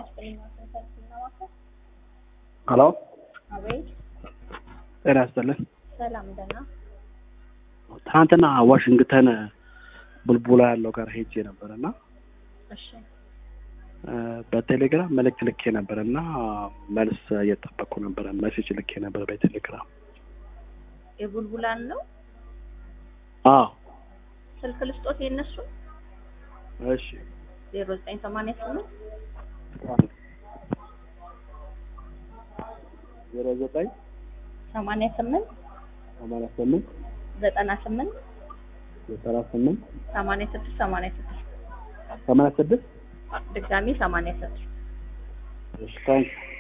ሄሎ አቤት። ጤና ይስጥልኝ። ሰላም ደህና። ትናንትና ዋሽንግተን ቡልቡላ ያለው ጋር ሄጄ ነበርና እሺ በቴሌግራም መልእክት ልኬ ነበርና መልስ እየጠበቅኩ ነበር። ሜሴጅ ልኬ ነበር በቴሌግራም። የቡልቡላን ነው? አዎ። ስልክ ልስጦት የነሱ? እሺ 0988 09 88 88 98 98 86 86 86 ድጋሚ 86 እሺ ታንክ